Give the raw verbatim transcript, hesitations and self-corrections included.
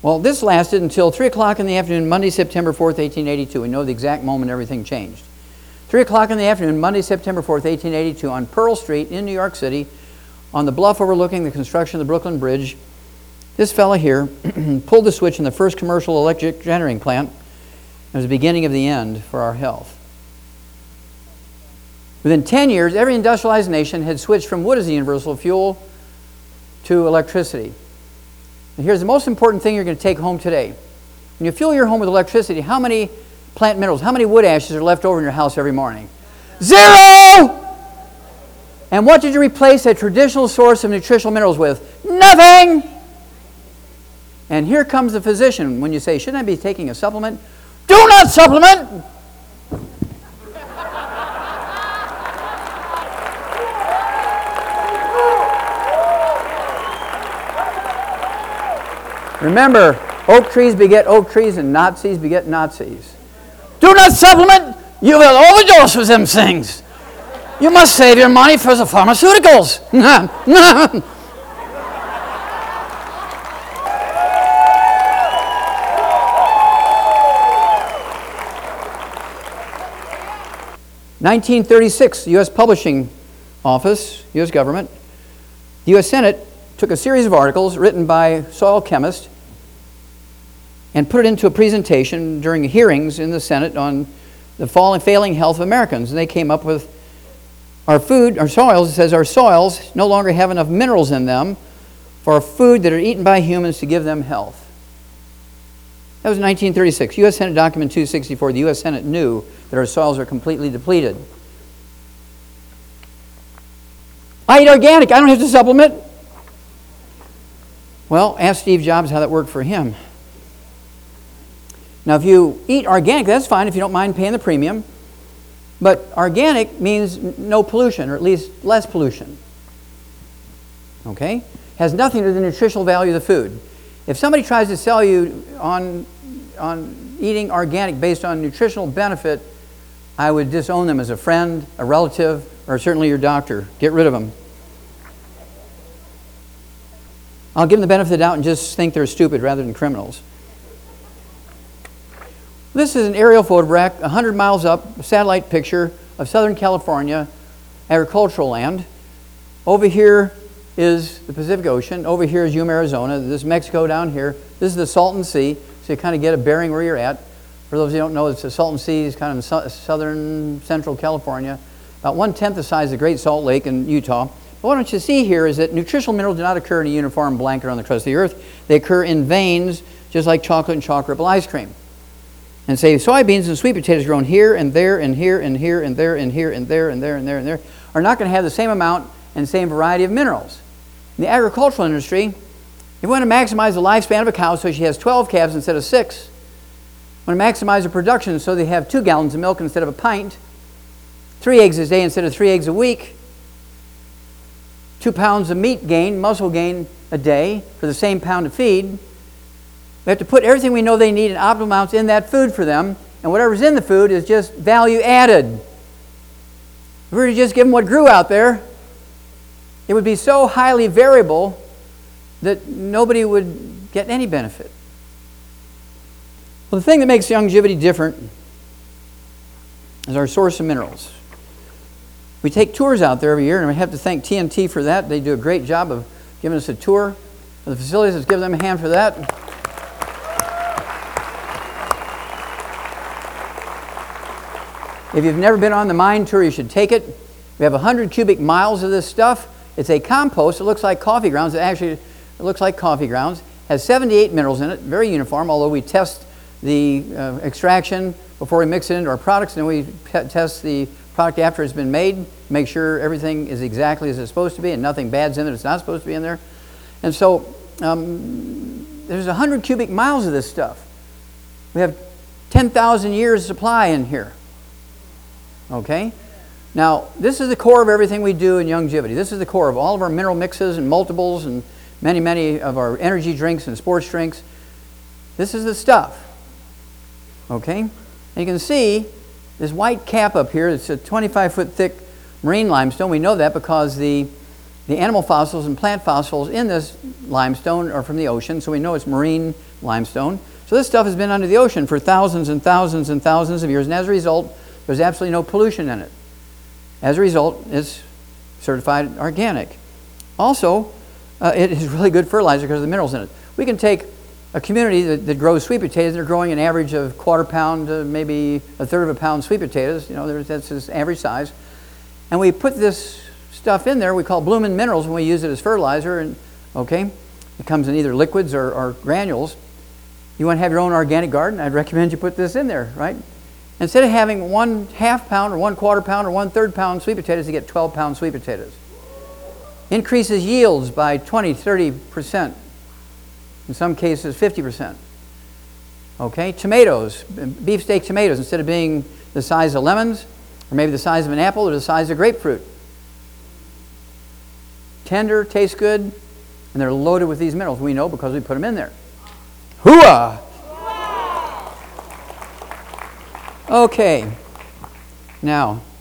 Well, this lasted until three o'clock in the afternoon, Monday, September fourth, eighteen eighty-two. We know the exact moment everything changed. three o'clock in the afternoon, Monday, September fourth, eighteen eighty-two, on Pearl Street in New York City, on the bluff overlooking the construction of the Brooklyn Bridge, this fella here pulled the switch in the first commercial electric generating plant. It was the beginning of the end for our health. Within ten years, every industrialized nation had switched from wood as the universal fuel to electricity. And here's the most important thing you're going to take home today. When you fuel your home with electricity, how many plant minerals, how many wood ashes are left over in your house every morning? Zero! And what did you replace a traditional source of nutritional minerals with? Nothing! And here comes the physician when you say, shouldn't I be taking a supplement? Do not supplement! Remember, oak trees beget oak trees and Nazis beget Nazis. Do not supplement! You will overdose with them things. You must save your money for the pharmaceuticals. nineteen thirty-six, U S Publishing Office, U S government, the U S Senate took a series of articles written by soil chemists and put it into a presentation during hearings in the Senate on the falling, failing health of Americans. And they came up with our food, our soils, it says our soils no longer have enough minerals in them for food that are eaten by humans to give them health. That was nineteen thirty-six. U S Senate Document two sixty-four. The U S Senate knew that our soils are completely depleted. I eat organic. I don't have to supplement. Well, ask Steve Jobs how that worked for him. Now, if you eat organic, that's fine if you don't mind paying the premium. But organic means no pollution, or at least less pollution. Okay? Has nothing to do with the nutritional value of the food. If somebody tries to sell you on, on eating organic based on nutritional benefit, I would disown them as a friend, a relative, or certainly your doctor. Get rid of them. I'll give them the benefit of the doubt and just think they're stupid rather than criminals. This is an aerial photograph, one hundred miles up, a satellite picture of Southern California, agricultural land. Over here is the Pacific Ocean. Over here is Yuma, Arizona. This is Mexico down here. This is the Salton Sea, so you kind of get a bearing where you're at. For those who don't know, it's the Salton Sea is kind of in su southern central California, about one-tenth the size of the Great Salt Lake in Utah. But what I want you to see here is that nutritional minerals do not occur in a uniform blanket on the crust of the earth. They occur in veins, just like chocolate and chocolate ripple ice cream. And say soybeans and sweet potatoes grown here and there and here and here and there and here and there and there and there and there are not going to have the same amount and same variety of minerals. In the agricultural industry, if you want to maximize the lifespan of a cow so she has twelve calves instead of six, want to maximize the production so they have two gallons of milk instead of a pint, three eggs a day instead of three eggs a week, two pounds of meat gain, muscle gain a day for the same pound of feed, we have to put everything we know they need in optimal amounts in that food for them, and whatever's in the food is just value added. If we were to just give them what grew out there, it would be so highly variable that nobody would get any benefit. Well, the thing that makes longevity different is our source of minerals. We take tours out there every year, and we have to thank T N T for that. They do a great job of giving us a tour of the facilities. Let's give them a hand for that. If you've never been on the mine tour, you should take it. We have one hundred cubic miles of this stuff. It's a compost. It looks like coffee grounds. It actually it looks like coffee grounds. Has seventy-eight minerals in it, very uniform, although we test the uh, extraction before we mix it into our products, and then we test the product after it's been made, make sure everything is exactly as it's supposed to be and nothing bad's in there that's not supposed to be in there. And so um, there's one hundred cubic miles of this stuff. We have ten thousand years supply in here. Okay? Now, this is the core of everything we do in Youngevity. This is the core of all of our mineral mixes and multiples and many, many of our energy drinks and sports drinks. This is the stuff. Okay? And you can see this white cap up here, it's a twenty-five foot thick marine limestone. We know that because the the animal fossils and plant fossils in this limestone are from the ocean, so we know it's marine limestone. So this stuff has been under the ocean for thousands and thousands and thousands of years, and as a result, there's absolutely no pollution in it. As a result, it's certified organic. Also, uh, it is really good fertilizer because of the minerals in it. We can take a community that, that grows sweet potatoes, and they're growing an average of quarter pound to maybe a third of a pound sweet potatoes, you know, there's, that's its average size. And we put this stuff in there, we call Bloomin' Minerals, when we use it as fertilizer, and okay, it comes in either liquids or, or granules. You want to have your own organic garden, I'd recommend you put this in there, right? Instead of having one half pound or one quarter pound or one third pound sweet potatoes, you get twelve pound sweet potatoes. Increases yields by twenty, thirty percent. In some cases, fifty percent. Okay, tomatoes, beefsteak tomatoes, instead of being the size of lemons, or maybe the size of an apple, or the size of grapefruit. Tender, taste good, and they're loaded with these minerals. We know because we put them in there. Hooah! Okay, now,